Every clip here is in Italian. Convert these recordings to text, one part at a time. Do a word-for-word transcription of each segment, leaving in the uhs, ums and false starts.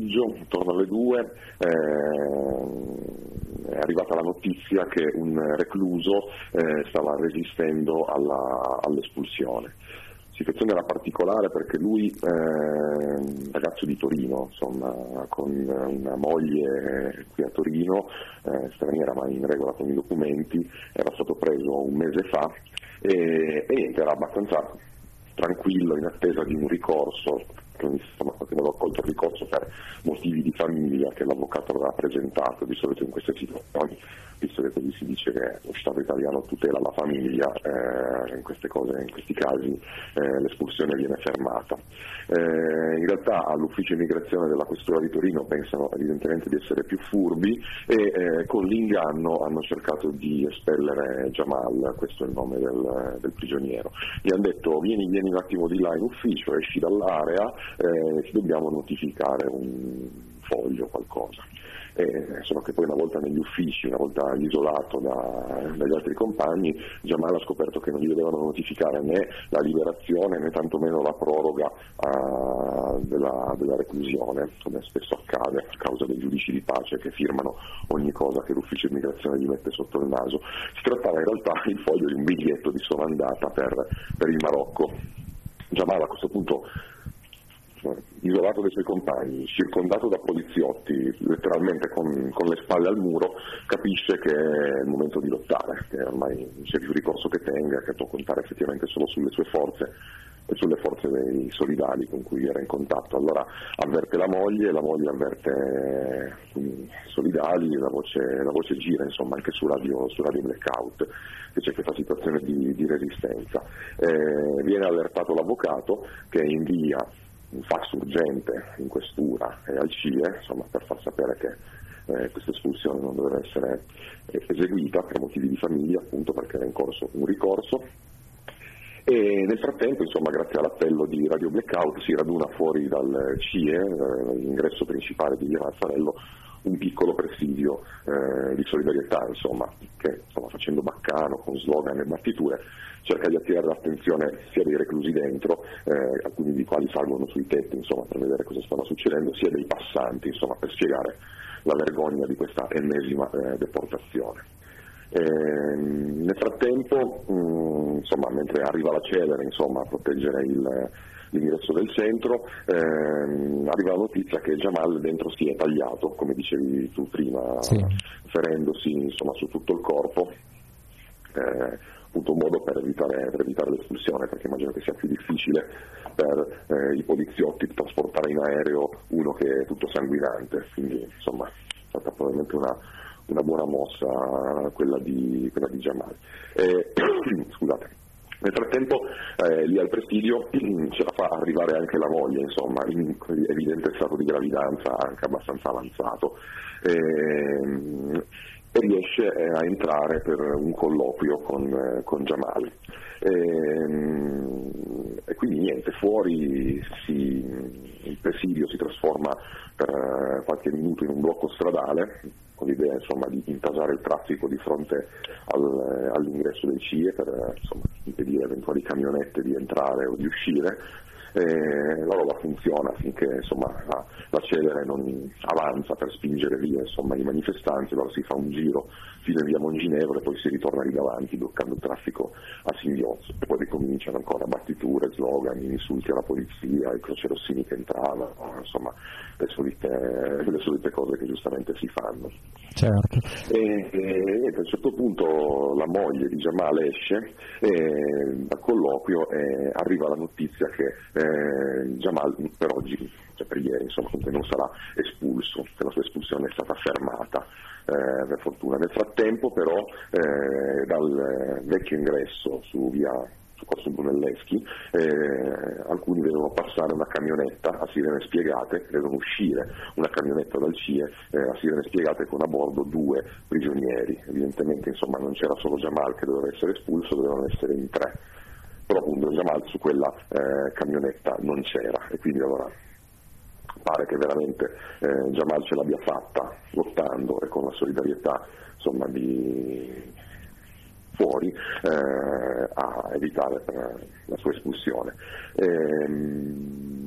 pomeriggio, intorno alle due, eh, è arrivata la notizia che un recluso eh, stava resistendo alla, all'espulsione. La situazione era particolare perché lui, eh, ragazzo di Torino, insomma, con una moglie qui a Torino, eh, straniera ma in regola con i documenti, era stato preso un mese fa e, e era abbastanza tranquillo in attesa di un ricorso, insomma, aveva accolto il ricorso per motivi di famiglia che l'avvocato aveva presentato. Di solito in queste situazioni, visto che così si dice che lo Stato italiano tutela la famiglia, eh, in queste cose, in questi casi eh, l'espulsione viene fermata. Eh, in realtà all'ufficio immigrazione della Questura di Torino pensano evidentemente di essere più furbi e eh, con l'inganno hanno cercato di espellere Jamal, questo è il nome del, del prigioniero. Gli hanno detto vieni, vieni un attimo di là in ufficio, esci dall'area, eh, ci dobbiamo notificare un foglio, qualcosa. Eh, solo che poi una volta negli uffici, una volta isolato da, dagli altri compagni, Jamal ha scoperto che non gli dovevano notificare né la liberazione né tantomeno la proroga uh, della, della reclusione, come spesso accade a causa dei giudici di pace che firmano ogni cosa che l'ufficio immigrazione gli mette sotto il naso. Si trattava in realtà il foglio di un biglietto di sola andata per, per il Marocco. Jamal a questo punto, isolato dai suoi compagni, circondato da poliziotti, letteralmente con, con le spalle al muro, capisce che è il momento di lottare, che ormai non c'è più ricorso che tenga, che può contare effettivamente solo sulle sue forze e sulle forze dei solidali con cui era in contatto. Allora avverte la moglie, la moglie avverte i solidali, la voce, la voce gira insomma anche su radio, su radio Blackout, che c'è questa situazione di, di resistenza. Eh, viene allertato l'avvocato che invia un fax urgente in questura e al C I E, insomma, per far sapere che eh, questa espulsione non doveva essere eseguita per motivi di famiglia, appunto perché era in corso un ricorso. E nel frattempo, insomma, grazie all'appello di Radio Blackout si raduna fuori dal C I E, eh, l'ingresso principale di Via Mazzarello, un piccolo presidio eh, di solidarietà, insomma, che insomma, facendo baccano, con slogan e battiture, cerca di attirare l'attenzione sia dei reclusi dentro, eh, alcuni di quali salgono sui tetti, insomma, per vedere cosa stava succedendo, sia dei passanti, insomma, per spiegare la vergogna di questa ennesima eh, deportazione. Eh, nel frattempo, mh, insomma, mentre arriva la celere, insomma, a proteggere il l'ingresso del centro, ehm, arriva la notizia che Jamal dentro si è tagliato, come dicevi tu prima, sì, ferendosi insomma su tutto il corpo, eh, appunto un modo per evitare, per evitare l'espulsione, perché immagino che sia più difficile per eh, i poliziotti trasportare in aereo uno che è tutto sanguinante, quindi insomma è stata probabilmente una, una buona mossa quella di, quella di Jamal. Eh, scusate. Nel frattempo eh, lì al presidio ce la fa arrivare anche la moglie, insomma, in evidente stato di gravidanza anche abbastanza avanzato, e, e riesce a entrare per un colloquio con, con Jamal. E, e quindi niente, fuori si, il presidio si trasforma per qualche minuto in un blocco stradale, con l'idea insomma di intasare il traffico di fronte al, all'ingresso dei C I E per insomma, impedire eventuali camionette di entrare o di uscire. E la roba funziona finché insomma, la, la celere non avanza per spingere via insomma, i manifestanti, allora si fa un giro fino a via Monginevro e poi si ritorna lì davanti bloccando il traffico a singhiozzo e poi ricominciano ancora battiture, slogan, insulti alla polizia, i crocerossini che entravano, insomma le solite, le solite cose che giustamente si fanno. Certo. E, e a un certo punto la moglie di Jamal esce e dal colloquio e arriva la notizia che eh, Jamal per oggi, cioè per ieri insomma comunque non sarà espulso, che la sua espulsione è stata fermata eh, per fortuna. Nel frattempo però eh, dal vecchio ingresso su via su Corso Brunelleschi, eh, alcuni vedono passare una camionetta a sirene spiegate, vedono uscire una camionetta dal C I E eh, a sirene spiegate con a bordo due prigionieri. Evidentemente insomma non c'era solo Jamal che doveva essere espulso, dovevano essere in tre, però appunto Jamal su quella eh, camionetta non c'era e quindi allora pare che veramente eh, Jamal ce l'abbia fatta lottando e con la solidarietà insomma di fuori eh, a evitare eh, la sua espulsione. Ehm,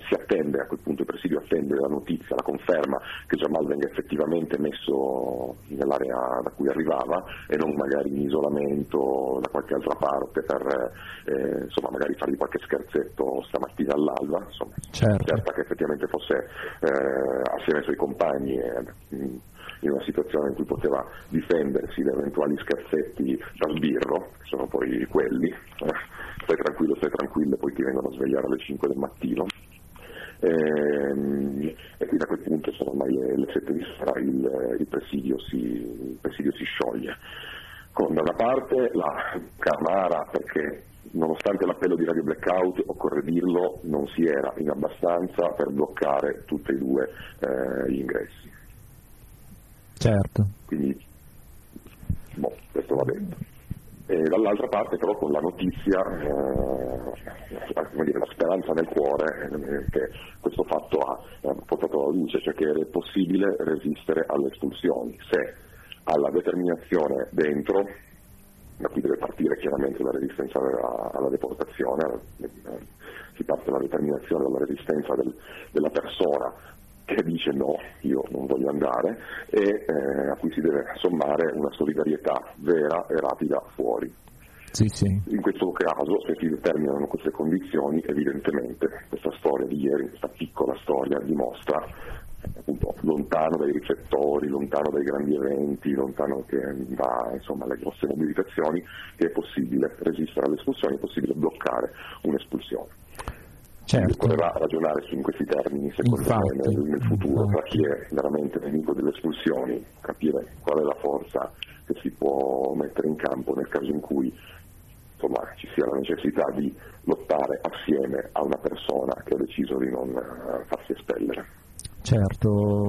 si attende, a quel punto il presidio attende la notizia, la conferma che Jamal venga effettivamente messo nell'area da cui arrivava e non magari in isolamento da qualche altra parte per eh, insomma magari fargli qualche scherzetto stamattina all'alba, insomma, certo. certa che effettivamente fosse eh, assieme ai suoi compagni eh, in una situazione in cui poteva difendersi da eventuali scherzetti da sbirro, che sono poi quelli, eh, stai tranquillo, stai tranquillo, poi ti vengono a svegliare alle cinque del mattino. E, e quindi a quel punto sono ormai le, le sette di sera, il, il, presidio si, il presidio si scioglie. Con da una parte la Camara, perché nonostante l'appello di Radio Blackout, occorre dirlo, non si era in abbastanza per bloccare tutti e due eh, gli ingressi. Certo. Quindi, boh, questo va detto. E dall'altra parte però con la notizia, eh, come dire, la speranza nel cuore eh, che questo fatto ha eh, portato alla luce, cioè che è possibile resistere alle espulsioni, se alla determinazione dentro, da cui deve partire chiaramente la resistenza alla, alla deportazione, eh, si parte dalla determinazione, dalla resistenza del, della persona che dice no, io non voglio andare, e eh, a cui si deve sommare una solidarietà vera e rapida fuori. Sì, sì. In questo caso, se si determinano queste condizioni, evidentemente questa storia di ieri, questa piccola storia, dimostra appunto lontano dai riflettori, lontano dai grandi eventi, lontano che da insomma le grosse mobilitazioni, che è possibile resistere alle espulsioni, è possibile bloccare un'espulsione. Certo. Occorrerà ragionare su in questi termini, secondo infatti, me, nel, nel futuro, infatti. tra chi è veramente nemico delle espulsioni, capire qual è la forza che si può mettere in campo nel caso in cui insomma, ci sia la necessità di lottare assieme a una persona che ha deciso di non uh, farsi espellere. Certo,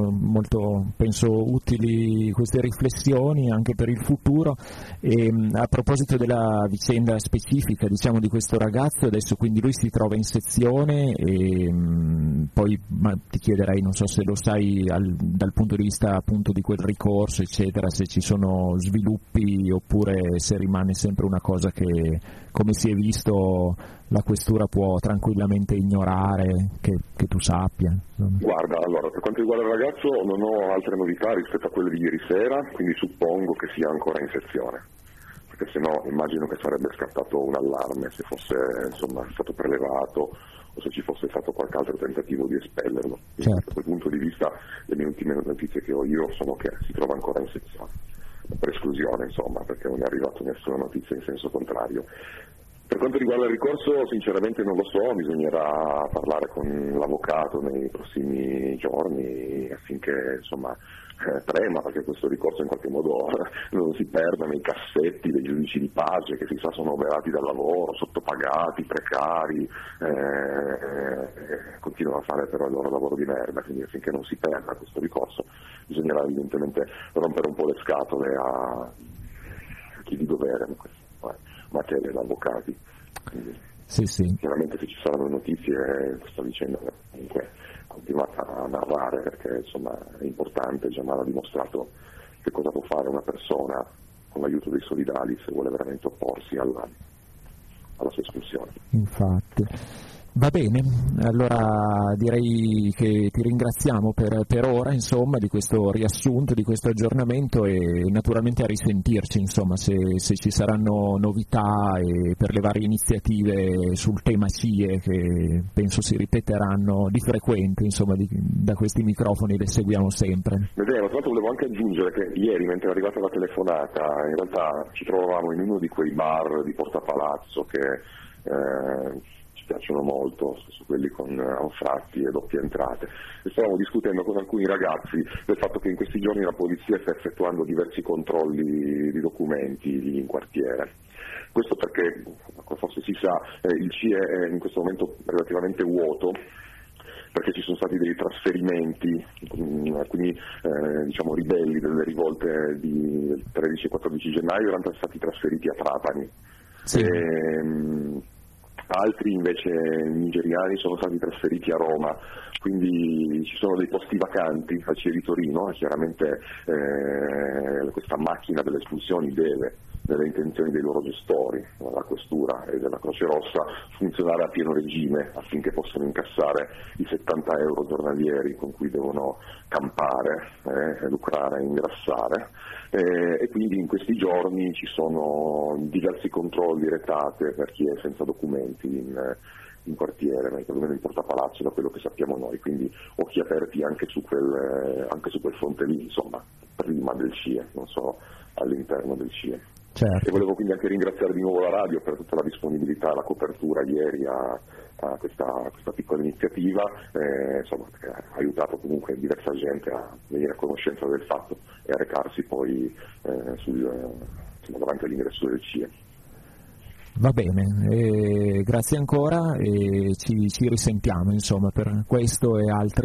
molto penso utili queste riflessioni anche per il futuro. E, a proposito della vicenda specifica, diciamo, di questo ragazzo, adesso quindi lui si trova in sezione e mh, poi ma, ti chiederei, non so se lo sai al, dal punto di vista appunto di quel ricorso eccetera, se ci sono sviluppi oppure se rimane sempre una cosa che, come si è visto, la questura può tranquillamente ignorare, che, che tu sappia. Insomma. Guarda, allora, per quanto riguarda il ragazzo non ho altre novità rispetto a quelle di ieri sera, quindi suppongo che sia ancora in sezione, perché se no immagino che sarebbe scattato un allarme se fosse insomma, stato prelevato o se ci fosse stato qualche altro tentativo di espellerlo. Certo. Da quel punto di vista le mie ultime notizie che ho io sono che si trova ancora in sezione, per esclusione insomma, perché non è arrivata nessuna notizia in senso contrario. Per quanto riguarda il ricorso, sinceramente non lo so, bisognerà parlare con l'avvocato nei prossimi giorni affinché insomma eh, prema, perché questo ricorso in qualche modo non si perda nei cassetti dei giudici di pace che si sa sono oberati dal lavoro, sottopagati, precari, eh, continuano a fare però il loro lavoro di merda, quindi affinché non si perda questo ricorso bisognerà evidentemente rompere un po' le scatole a chi di dovere in questa materia, da avvocati. Quindi, sì, sì. chiaramente se ci saranno notizie questa vicenda comunque continuata a narrare, perché insomma è importante. Jamal ha dimostrato che cosa può fare una persona con l'aiuto dei solidali se vuole veramente opporsi alla, alla sua espulsione. Infatti. Va bene, allora direi che ti ringraziamo per, per ora insomma di questo riassunto, di questo aggiornamento, e naturalmente a risentirci insomma se, se ci saranno novità e per le varie iniziative sul tema C I E che penso si ripeteranno di frequente, insomma di, da questi microfoni le seguiamo sempre. Vedete, tra l'altro volevo anche aggiungere che ieri mentre è arrivata la telefonata in realtà ci trovavamo in uno di quei bar di Porta Palazzo che eh, ci piacciono molto, spesso quelli con anfratti e doppie entrate, e stavamo discutendo con alcuni ragazzi del fatto che in questi giorni la polizia sta effettuando diversi controlli di documenti in quartiere. Questo perché, forse si sa, eh, il C I E è in questo momento relativamente vuoto, perché ci sono stati dei trasferimenti, alcuni eh, diciamo, ribelli delle rivolte di, del tredici e quattordici gennaio erano stati trasferiti a Trapani. Sì. E, altri invece nigeriani sono stati trasferiti a Roma, quindi ci sono dei posti vacanti al C I E di Torino e chiaramente eh, questa macchina delle espulsioni deve, nelle intenzioni dei loro gestori, della Questura e della Croce Rossa, funzionare a pieno regime affinché possano incassare i settanta euro giornalieri con cui devono campare, eh, lucrare e ingrassare. Eh, e quindi in questi giorni ci sono diversi controlli retate per chi è senza documenti in, in quartiere, perlomeno in Porta Palazzo, da quello che sappiamo noi, quindi occhi aperti anche su quel, anche su quel fronte lì, insomma, prima del C I E, non so, all'interno del C I E. Certo. E volevo quindi anche ringraziare di nuovo la radio per tutta la disponibilità e la copertura ieri a, a, questa, a questa piccola iniziativa, eh, insomma, che ha aiutato comunque diversa gente a venire a conoscenza del fatto e a recarsi poi eh, sul, insomma, davanti all'ingresso del C I E. Va bene, eh, grazie ancora e ci, ci risentiamo insomma per questo e altri